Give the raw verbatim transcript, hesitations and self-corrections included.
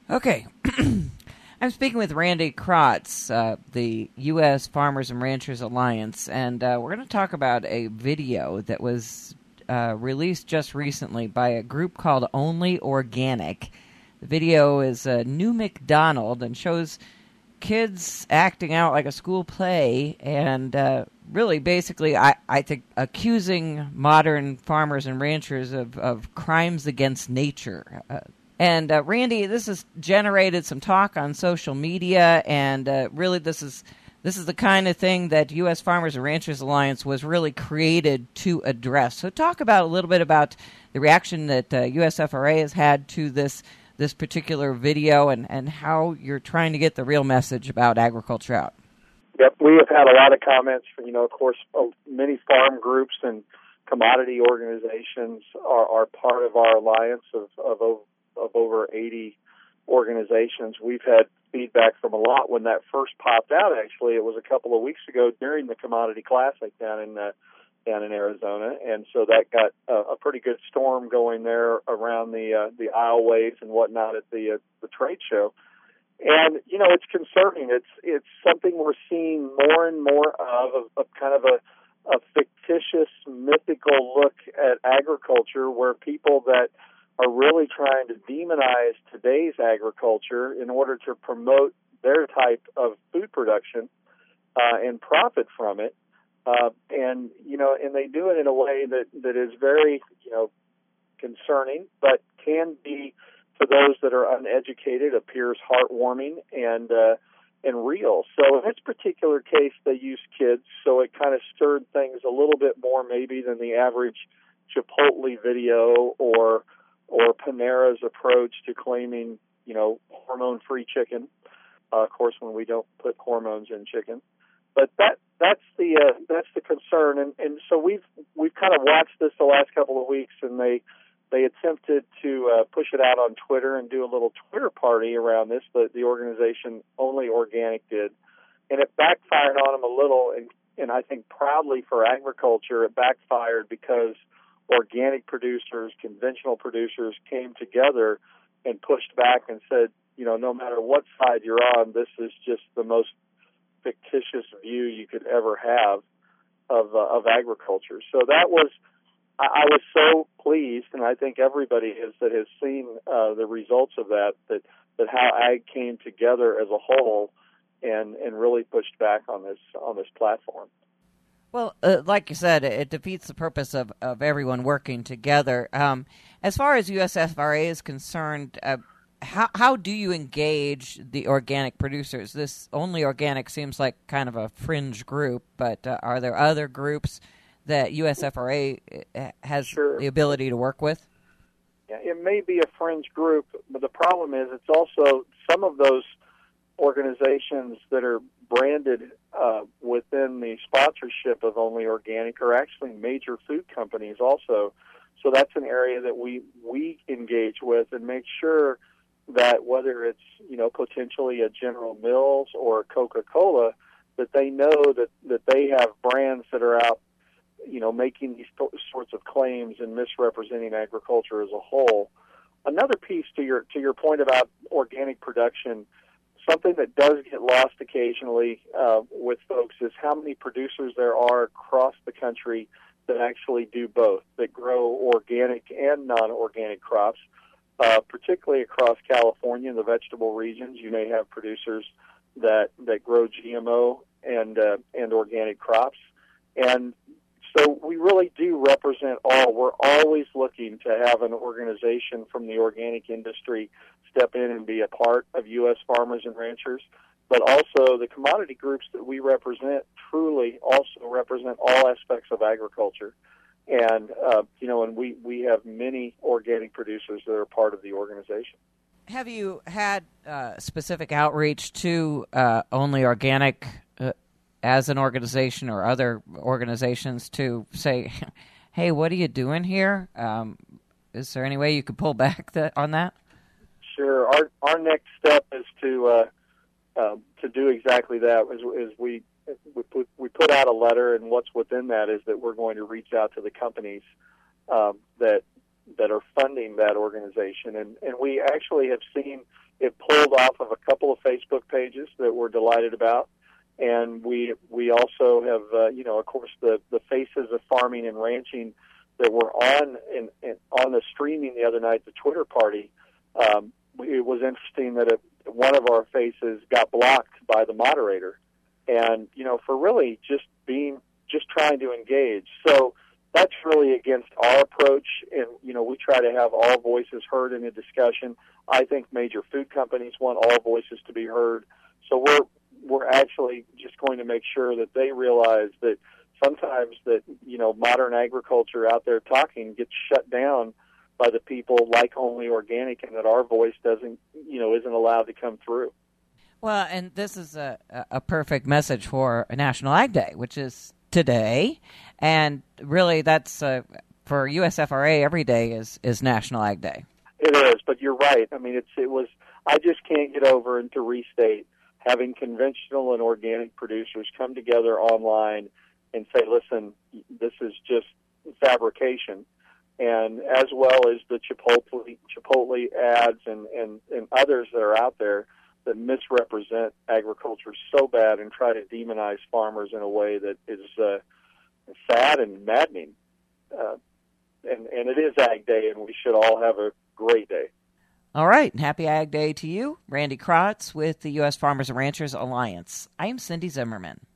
Okay. I'm speaking with Randy Kratz, uh, the U S Farmers and Ranchers Alliance, and uh, we're going to talk about a video that was uh, released just recently by a group called Only Organic. The video is uh, New McDonald and shows kids acting out like a school play and uh, really basically, I, I think, accusing modern farmers and ranchers of, of crimes against nature. Uh, And, uh, Randy, this has generated some talk on social media, and uh, really this is this is the kind of thing that U S Farmers and Ranchers Alliance was really created to address. So talk about a little bit about the reaction that uh, U S F R A has had to this this particular video and, and how you're trying to get the real message about agriculture out. Yep, we have had a lot of comments from, you know, of course, many farm groups and commodity organizations are, are part of our alliance of, of over of over eighty organizations. We've had feedback from a lot when that first popped out. Actually, it was a couple of weeks ago during the Commodity Classic down in uh, down in Arizona, and so that got uh, a pretty good storm going there around the uh, the aisleways and whatnot at the uh, the trade show. And you know, it's concerning. It's it's something we're seeing more and more of, of, of kind of a a fictitious, mythical look at agriculture, where people that are really trying to demonize today's agriculture in order to promote their type of food production uh, and profit from it. Uh, and, you know, and they do it in a way that, that is very, you know, concerning, but can be, to those that are uneducated, appears heartwarming and uh, and real. So in this particular case, they used kids, so it kind of stirred things a little bit more maybe than the average Chipotle video or or Panera's approach to claiming, you know, hormone-free chicken. Uh, of course, when we don't put hormones in chicken, but that that's the uh, that's the concern. And, and so we've we've kind of watched this the last couple of weeks, and they they attempted to uh, push it out on Twitter and do a little Twitter party around this. But the organization Only Organic did, and it backfired on them a little. And and I think proudly for agriculture, it backfired because organic producers, conventional producers came together and pushed back and said, you know, no matter what side you're on, this is just the most fictitious view you could ever have of uh, of agriculture. So that was, I, I was so pleased, and I think everybody is that has seen uh, the results of that, that, that how ag came together as a whole and, and really pushed back on this on this platform. Well, uh, like you said, it defeats the purpose of, of everyone working together. Um, as far as U S F R A is concerned, uh, how how do you engage the organic producers? This Only Organic seems like kind of a fringe group, but uh, are there other groups that U S F R A has Sure. the ability to work with? Yeah, it may be a fringe group, but the problem is it's also some of those organizations that are branded uh, within the sponsorship of Only Organic are actually major food companies also. So that's an area that we we engage with and make sure that whether it's, you know, potentially a General Mills or Coca-Cola, that they know that, that they have brands that are out, you know, making these sorts of claims and misrepresenting agriculture as a whole. Another piece to your to your point about organic production, something that does get lost occasionally uh, with folks is how many producers there are across the country that actually do both, that grow organic and non-organic crops, uh, particularly across California and the vegetable regions. You may have producers that, that grow G M O and uh, and organic crops. And so we really do represent all. We're always looking to have an organization from the organic industry step in and be a part of U S Farmers and Ranchers, but also the commodity groups that we represent truly also represent all aspects of agriculture. And, uh, you know, and we, we have many organic producers that are part of the organization. Have you had uh, specific outreach to uh, Only Organic uh, as an organization or other organizations to say, hey, what are you doing here? Um, is there any way you could pull back the, on that? Sure. Our our next step is to uh, uh, to do exactly that. Is, is we we put we put out a letter, and what's within that is that we're going to reach out to the companies um, that that are funding that organization, and and we actually have seen it pulled off of a couple of Facebook pages that we're delighted about. And we we also have, uh, you know, of course, the, the Faces of Farming and Ranching that were on in, in, on the streaming the other night, the Twitter party. Um, it was interesting that it, one of our faces got blocked by the moderator, and you know, for really just being just trying to engage. So that's really against our approach, and you know, we try to have all voices heard in a discussion. I think major food companies want all voices to be heard. So we're we're actually just going to make sure that they realize that sometimes that, you know, modern agriculture out there talking gets shut down by the people like Only Organic, and that our voice doesn't, you know, isn't allowed to come through. Well, and this is a, a perfect message for National Ag Day, which is today. And really that's uh, for U S F R A, every day is, is National Ag Day. It is, but you're right. I mean, it's it was, I just can't get over and to restate having conventional and organic producers come together online and say, listen, this is just fabrication. And as well as the Chipotle, Chipotle ads and, and, and others that are out there that misrepresent agriculture so bad and try to demonize farmers in a way that is uh, sad and maddening. Uh, and, and it is Ag Day, and we should all have a great day. All right. Happy Ag Day to you. Randy Krotz with the U S Farmers and Ranchers Alliance. I am Cindy Zimmerman.